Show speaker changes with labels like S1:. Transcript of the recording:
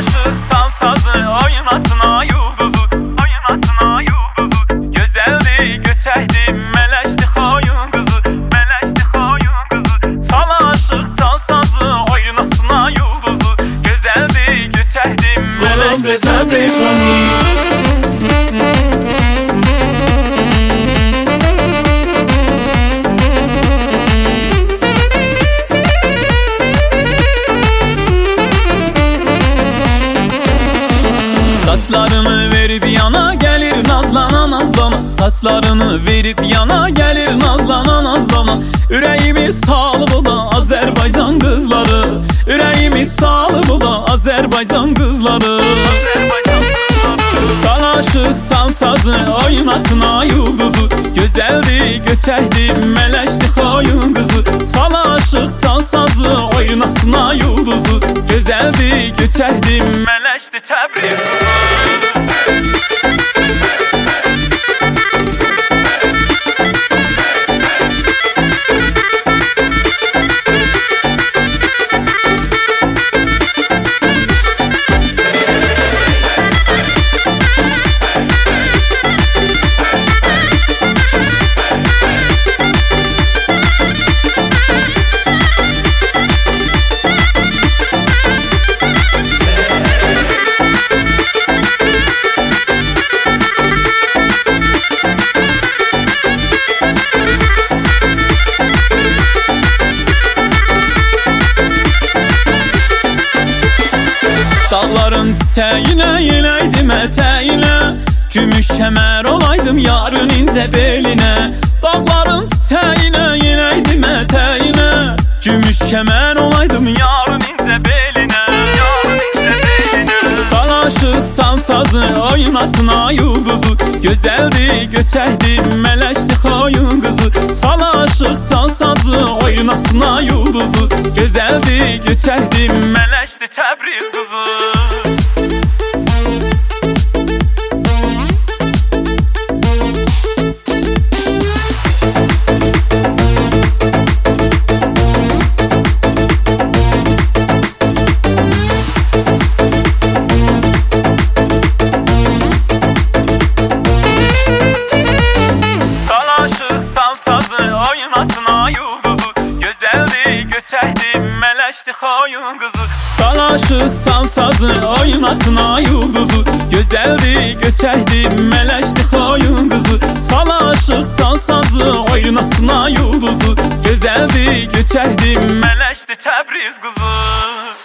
S1: aşıqsan sazı, oynasına yulduzu, oynasına yulduzu. Gözəldi, göçəkdi, mələkdi xoyun qızı, mələkdi xoyun qızı. Çal aşıqsan sazı, oynasına yulduzu. Gözəldi, göçəkdi, mələkdi xoyun Saçlarını verip yana gelir nazlana nazlana, saçlarını verip yana gelir nazlana nazlana. Ürəyimi salıb o da Azərbaycan qızları, ürəyimi salıb o da Azərbaycan qızları. Çal aşıq, çal sazı, oynasına yulduzu. Gözəldi, göçəkdi, mələkdi xoyun qızı. Çal aşıq, çal sazı, oynasına yulduzu. Gözəldi, göçəkdi, mələkdi Təbriz qızı. Dağların çiçəyinə, yenəydim ətəyinə, gümüş kəmər olaydım yarın incə belinə. Dağların çiçəyinə, yenəydim ətəyinə, gümüş kəmər olaydım yarın incə belinə, yarın incə belinə. Çal aşıq, çal sazı, oynasına yulduzu. Gözəldi, göçəkdi, mələkdi xoyun qızı. Çal aşıq, çal sazı, oynasına yulduzu. Gözəldi, göçəkdi, mələkdi Təbriz qızı. Oynasına yulduzu, gözəldi, göçəkdi, mələkdi xoyun qızı. Çal aşıq, çal sazı, oynasına yulduzu. Gözəldi, göçəkdi, mələkdi xoyun qızı. Çal aşıq, çal sazı, oynasına yulduzu. Gözəldi, göçəkdi, mələkdi Təbriz qızı.